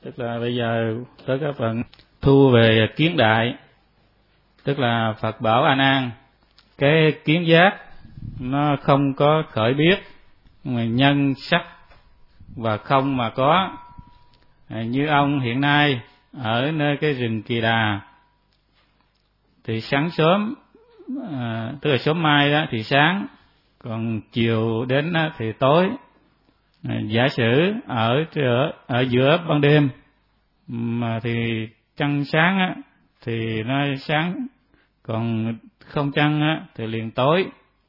Tức là bây giờ tới cái phần thu về kiến đại, tức là Phật bảo A Nan, cái kiến giác nó không có khởi biết, mà nhân sắc và không mà có. Như ông hiện nay ở nơi cái rừng Kỳ Đà, thì sáng sớm, tức là sớm mai đó thì sáng, còn chiều đến đó thì tối. Giả sử ở giữa ban đêm mà thì trăng sáng á, thì nó sáng, còn không trăng á, thì liền tối.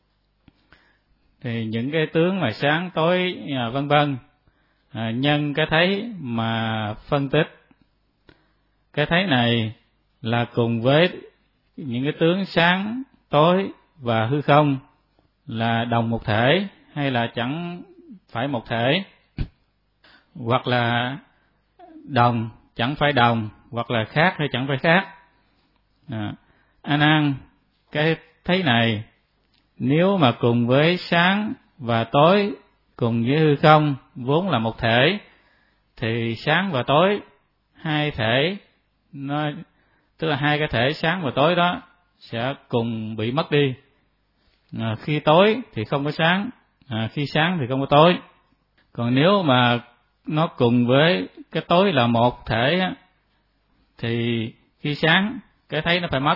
Thì những cái tướng mà sáng tối vân vân, nhân cái thấy mà phân tích. Cái thấy này là cùng với những cái tướng sáng tối và hư không là đồng một thể, hay là chẳng phải một thể, hoặc là đồng chẳng phải đồng, hoặc là khác hay chẳng phải khác. A Nan, cái thấy này nếu mà cùng với sáng và tối, cùng với hư không vốn là một thể, thì sáng và tối hai thể, nó tức là hai cái thể sáng và tối đó sẽ cùng bị mất đi. Khi tối thì không có sáng, khi sáng thì không có tối. Còn nếu mà nó cùng với cái tối là một thể á, thì khi sáng cái thấy nó phải mất.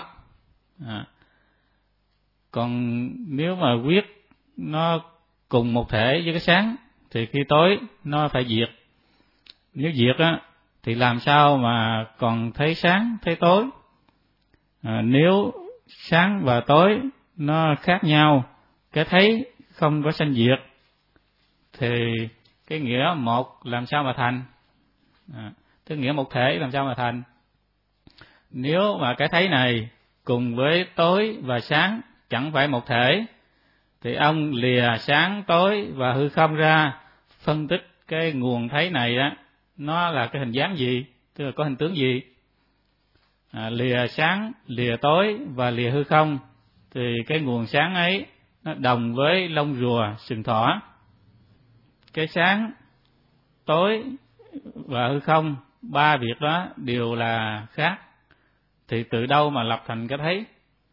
Còn nếu mà quyết nó cùng một thể với cái sáng, thì khi tối nó phải diệt. Nếu diệt á, thì làm sao mà còn thấy sáng, thấy tối? Nếu sáng và tối nó khác nhau, cái thấy không có sanh diệt, thì cái nghĩa một làm sao mà thành? Cái nghĩa một thể làm sao mà thành? Nếu mà cái thấy này cùng với tối và sáng chẳng phải một thể, thì ông lìa sáng tối và hư không ra, phân tích cái nguồn thấy này á, nó là cái hình dáng gì, tức là có hình tướng gì. Lìa sáng, lìa tối và lìa hư không, thì cái nguồn sáng ấy nó đồng với lông rùa sừng thỏ. Cái sáng, tối và hư không, ba việc đó đều là khác, thì từ đâu mà lập thành cái thấy?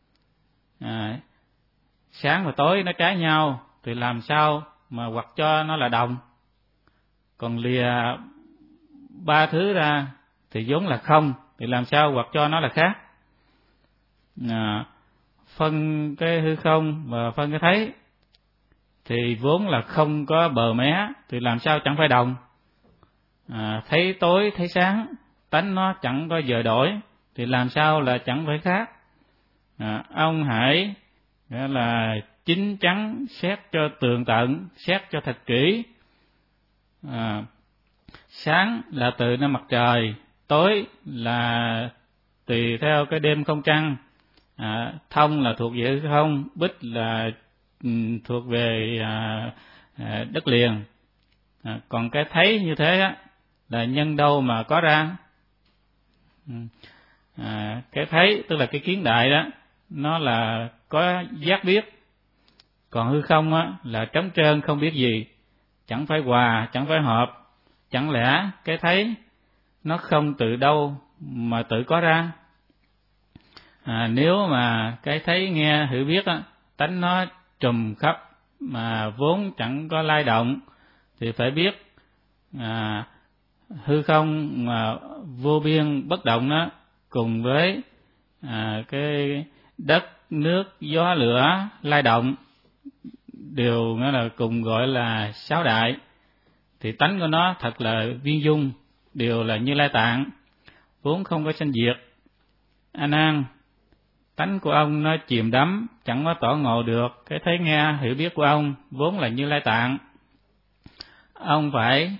Sáng và tối nó trái nhau, thì làm sao mà hoặc cho nó là đồng? Còn lìa ba thứ ra thì vốn là không, thì làm sao hoặc cho nó là khác? Phân cái hư không và phân cái thấy thì vốn là không có bờ mé, thì làm sao chẳng phải đồng? Thấy tối thấy sáng, tánh nó chẳng có giờ đổi, thì làm sao là chẳng phải khác? Ông hãy nghĩa là chín chắn, xét cho tường tận, xét cho thật kỹ. Sáng là từ nơi mặt trời, tối là tùy theo cái đêm không trăng, thông là thuộc về hư không, bích là thuộc về đất liền. Còn cái thấy như thế á, là nhân đâu mà có ra? Cái thấy tức là cái kiến đại đó, nó là có giác biết. Còn hư không á, là trống trơn không biết gì, chẳng phải hòa, chẳng phải hợp. Chẳng lẽ cái thấy nó không từ đâu mà tự có ra? Nếu mà cái thấy nghe hiểu biết á, tánh nó trùm khắp mà vốn chẳng có lay động, thì phải biết hư không mà vô biên bất động đó, cùng với cái đất, nước, gió, lửa lay động, đều nghĩa là cùng gọi là sáu đại. Thì tánh của nó thật là viên dung, đều là Như Lai Tạng, vốn không có sanh diệt. A Nan, tánh của ông nó chìm đắm, chẳng có tỏ ngộ được cái thấy nghe hiểu biết của ông, vốn là Như Lai Tạng. Ông phải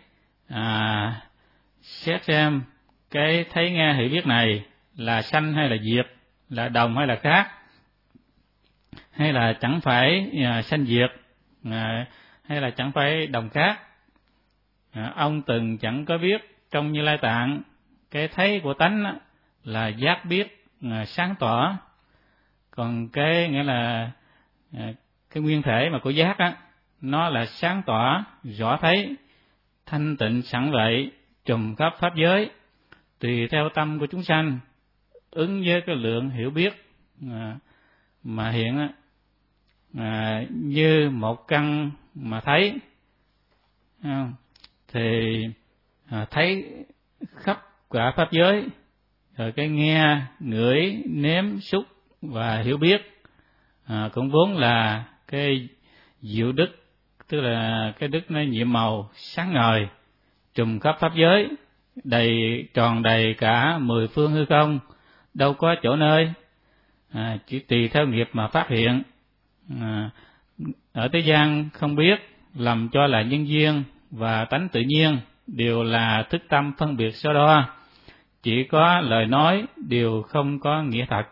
xét xem cái thấy nghe hiểu biết này là sanh hay là diệt, là đồng hay là khác, hay là chẳng phải sanh diệt, hay là chẳng phải đồng khác. Ông từng chẳng có biết trong Như Lai Tạng, cái thấy của tánh là giác biết sáng tỏ. Còn cái nghĩa là cái nguyên thể mà của giác á, nó là sáng tỏ, rõ thấy, thanh tịnh sẵn vậy, trùm khắp pháp giới, tùy theo tâm của chúng sanh, ứng với cái lượng hiểu biết mà hiện như một căn mà thấy, thì thấy khắp cả pháp giới, rồi cái nghe, ngửi, nếm, xúc và hiểu biết cũng vốn là cái diệu đức, tức là cái đức nó nhiệm màu sáng ngời, trùm khắp pháp giới, tròn đầy cả 10 phương hư không, đâu có chỗ nơi, chỉ tùy theo nghiệp mà phát hiện. Ở thế gian không biết, lầm cho là nhân duyên và tánh tự nhiên, đều là thức tâm phân biệt so đo, chỉ có lời nói đều không có nghĩa thật.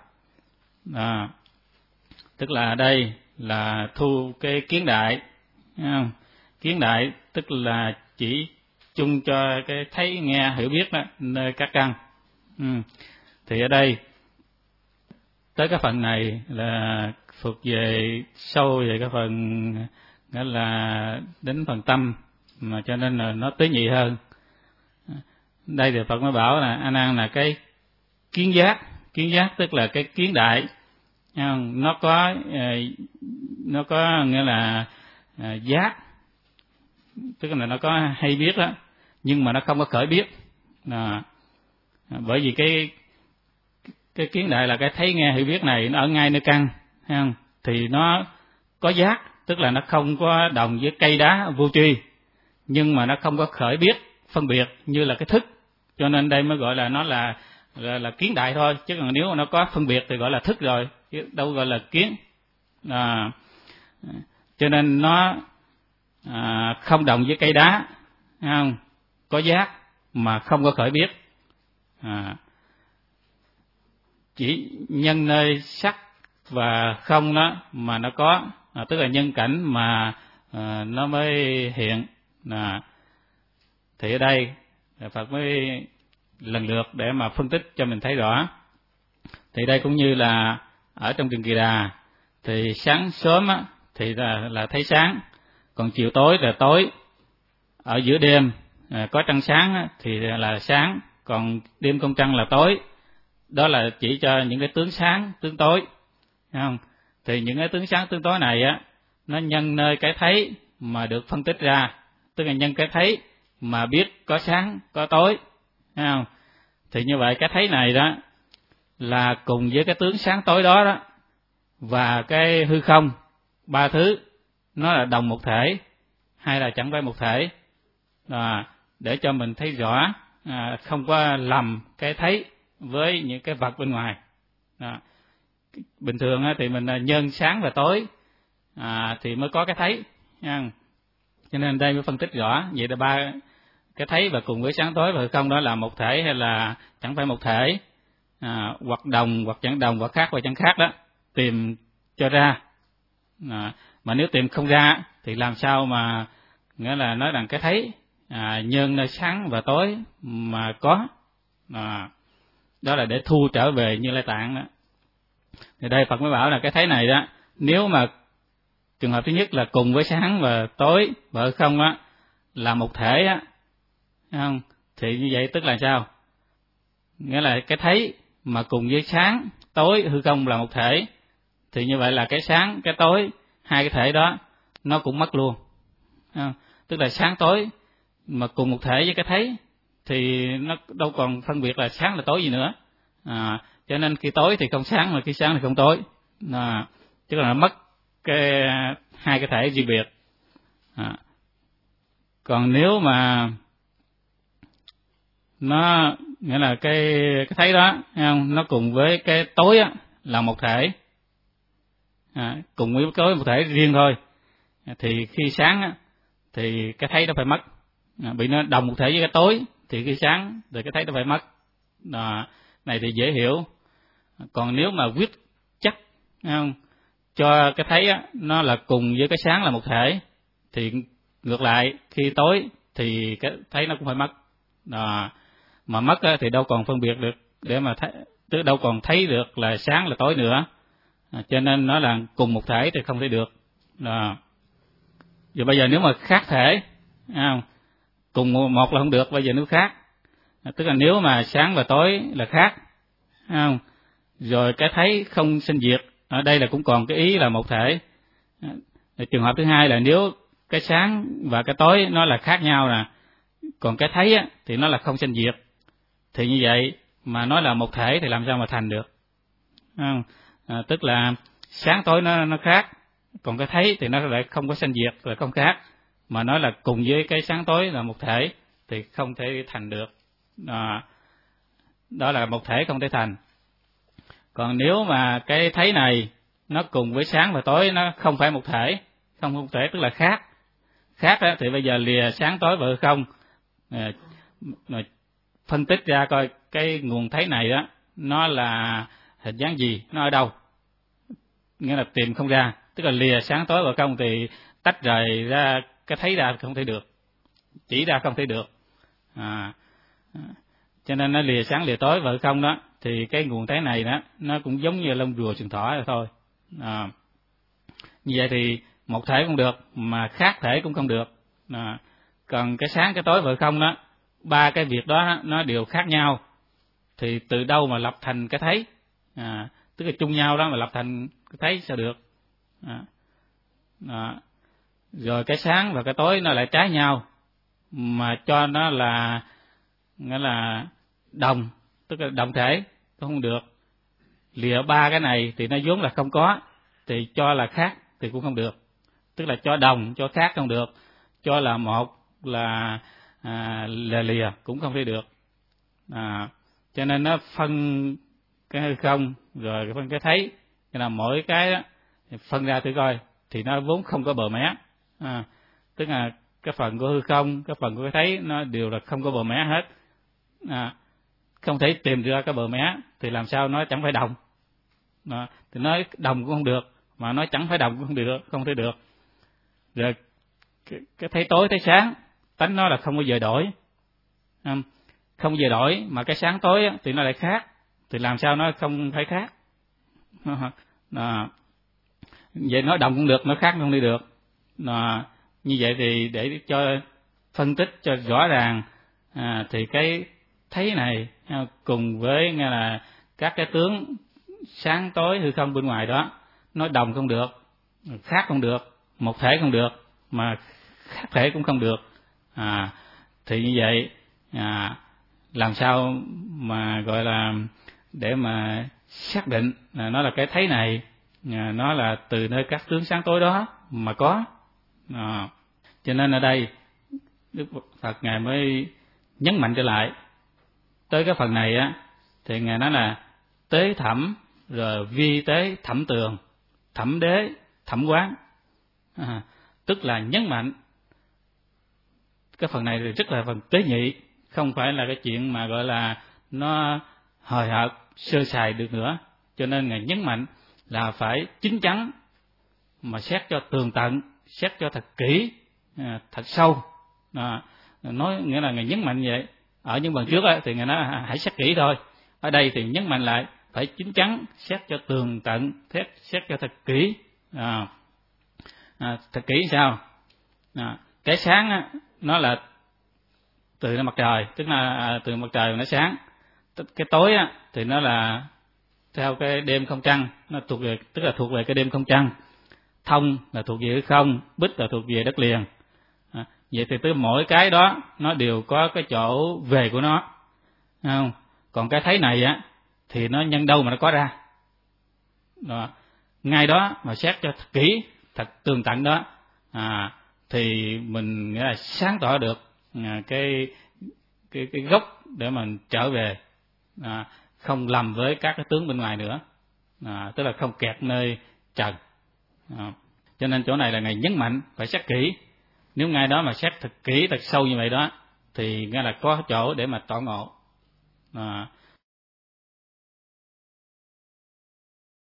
Tức là đây là thu cái kiến đại, kiến đại tức là chỉ chung cho cái thấy nghe hiểu biết đó, nơi các căn. Thì ở đây tới cái phần này là thuộc về sâu về cái phần nghĩa là đến phần tâm, mà cho nên là nó tế nhị hơn. Đây thì Phật mới bảo là A Nan là cái kiến giác tức là cái kiến đại, nó có nghĩa là giác, tức là nó có hay biết đó, nhưng mà nó không có khởi biết. Bởi vì cái kiến đại là cái thấy nghe hiểu biết này nó ở ngay nơi căn, thấy không? Thì nó có giác, tức là nó không có đồng với cây đá vô tri, nhưng mà nó không có khởi biết phân biệt như là cái thức, cho nên đây mới gọi là nó là kiến đại thôi, chứ còn nếu mà nó có phân biệt thì gọi là thức rồi, chứ đâu gọi là kiến. Cho nên nó không đồng với cây đá, không có giác mà không có khởi biết, chỉ nhân nơi sắc và không đó mà nó có, tức là nhân cảnh mà nó mới hiện. Thì ở đây Phật mới lần lượt để mà phân tích cho mình thấy rõ. Thì đây cũng như là ở trong Trường Kỳ Đà, thì sáng sớm á, thì là thấy sáng, còn chiều tối là tối. Ở giữa đêm có trăng sáng á, thì là sáng, còn đêm không trăng là tối. Đó là chỉ cho những cái tướng sáng, tướng tối, thấy không? Thì những cái tướng sáng, tướng tối này á, nó nhân nơi cái thấy mà được phân tích ra, tức là nhân cái thấy mà biết có sáng, có tối, thấy không? Thì như vậy cái thấy này đó là cùng với cái tướng sáng tối đó đó, và cái hư không, ba thứ nó là đồng một thể hay là chẳng phải một thể, để cho mình thấy rõ, không có lầm cái thấy với những cái vật bên ngoài. Bình thường thì mình nhân sáng và tối thì mới có cái thấy, cho nên đây mới phân tích rõ. Vậy là ba cái thấy và cùng với sáng tối và hư không đó là một thể hay là chẳng phải một thể, hoặc đồng hoặc chẳng đồng, hoặc khác hoặc chẳng khác đó, tìm cho ra. Mà nếu tìm không ra thì làm sao mà nghĩa là nói rằng cái thấy nhân nơi sáng và tối mà có. Đó là để thu trở về Như Lai Tạng đó. Thì đây Phật mới bảo là cái thấy này đó, nếu mà trường hợp thứ nhất là cùng với sáng và tối và hư không á là một thể á, không? Thì như vậy tức là sao? Nghĩa là cái thấy mà cùng với sáng, tối, hư không là một thể, thì như vậy là cái sáng, cái tối, hai cái thể đó nó cũng mất luôn. Tức là sáng tối mà cùng một thể với cái thấy thì nó đâu còn phân biệt là sáng là tối gì nữa. Cho nên khi tối thì không sáng, mà khi sáng thì không tối. Tức là nó mất hai cái thể riêng biệt. Còn nếu mà nó nghĩa là cái thấy đó, không? Nó cùng với cái tối á, là một thể, cùng với tối một thể riêng thôi, thì khi sáng á, thì cái thấy nó phải mất. Bị nó đồng một thể với cái tối thì khi sáng thì cái thấy nó phải mất. Này thì dễ hiểu. Còn nếu mà quyết chắc, không? Cho cái thấy á, nó là cùng với cái sáng là một thể, thì ngược lại khi tối thì cái thấy nó cũng phải mất. Mà mất á, thì đâu còn phân biệt được để mà thấy, tức đâu còn thấy được là sáng là tối nữa. Cho nên nó là cùng một thể thì không thể được. Giờ bây giờ nếu mà khác thể, cùng một là không được, bây giờ nếu khác Tức là nếu mà sáng và tối là khác, không? Rồi cái thấy không sinh diệt, ở đây là cũng còn cái ý là một thể. Trường hợp thứ hai là nếu cái sáng và cái tối nó là khác nhau nè, còn cái thấy á, thì nó là không sinh diệt, thì như vậy mà nói là một thể thì làm sao mà thành được, không? Tức là sáng tối nó khác, còn cái thấy thì nó lại không có sinh diệt, là không khác, mà nói là cùng với cái sáng tối là một thể thì không thể thành được. Đó là một thể không thể thành. Còn nếu mà cái thấy này nó cùng với sáng và tối nó không phải một thể, không thể tức là khác đó, thì bây giờ lìa sáng tối và hư không, phân tích ra coi cái nguồn thấy này đó nó là hình dáng gì, nó ở đâu, nghĩa là tìm không ra. Tức là lìa sáng tối và không thì tách rời ra cái thấy ra không thể được, chỉ ra không thể được. Cho nên nó lìa sáng lìa tối và không đó, thì cái nguồn thấy này đó nó cũng giống như lông rùa sừng thỏ rồi thôi. Như vậy thì một thể không được, mà khác thể cũng không được. Còn cái sáng cái tối và không đó, ba cái việc đó nó đều khác nhau, thì từ đâu mà lập thành cái thấy? Tức là chung nhau đó mà lập thành cái thấy sao được? Rồi cái sáng và cái tối nó lại trái nhau, mà cho nó là nghĩa là đồng, tức là đồng thể cũng không được. Lìa ba cái này thì nó vốn là không có, thì cho là khác thì cũng không được. Tức là cho đồng, cho khác không được, cho là một là lìa cũng không thể được. Cho nên nó phân cái hư không rồi phân cái thấy, cho là mỗi cái đó, phân ra thử coi thì nó vốn không có bờ mé. Tức là cái phần của hư không, cái phần của cái thấy nó đều là không có bờ mé hết. Không thể tìm ra cái bờ mé thì làm sao nói chẳng phải đồng. Thì nói đồng cũng không được, mà nói chẳng phải đồng cũng không thể được. Rồi cái thấy tối thấy sáng, tánh nó là không bao giờ đổi, không bao giờ đổi, mà cái sáng tối thì nó lại khác, thì làm sao nó không phải khác. Vậy nói đồng cũng được, nói khác không đi được. Như vậy thì để cho phân tích cho rõ ràng, thì cái thấy này cùng với nghe là các cái tướng sáng tối hư không bên ngoài đó, nói đồng không được, khác không được, một thể không được, mà khác thể cũng không được. Thì như vậy làm sao mà gọi là để mà xác định là nó là cái thấy này, nó là từ nơi các tướng sáng tối đó mà có. Cho nên ở đây Đức Phật Ngài mới nhấn mạnh trở lại tới cái phần này á, thì Ngài nói là tế thẩm, rồi vi tế thẩm tường, thẩm đế thẩm quán. Tức là nhấn mạnh cái phần này thì rất là phần tế nhị, không phải là cái chuyện mà gọi là nó hời hợt sơ sài được nữa. Cho nên Ngài nhấn mạnh là phải chín chắn, mà xét cho tường tận, xét cho thật kỹ, thật sâu. Nói nghĩa là Ngài nhấn mạnh vậy. Ở những phần trước thì Ngài nói hãy xét kỹ thôi. Ở đây thì nhấn mạnh lại phải chín chắn, xét cho tường tận, xét cho thật kỹ. Thật kỹ sao? Cái sáng nó là từ mặt trời, tức là từ mặt trời nó sáng. Cái tối thì nó là theo cái đêm không trăng, nó thuộc về, tức là thuộc về cái đêm không trăng. Thông là thuộc về hư không, bích là thuộc về đất liền. Vậy thì tới mỗi cái đó nó đều có cái chỗ về của nó, không? Còn cái thấy này thì nó nhân đâu mà nó có ra. Ngay đó mà xét cho thật kỹ, thật tường tận đó, thì mình nghĩa là sáng tỏ được cái gốc để mình trở về, không lầm với các cái tướng bên ngoài nữa, tức là không kẹt nơi trần. Cho nên chỗ này là Ngài nhấn mạnh phải xét kỹ. Nếu ngay đó mà xét thật kỹ, thật sâu như vậy đó, thì nghe là có chỗ để mà tỏ ngộ.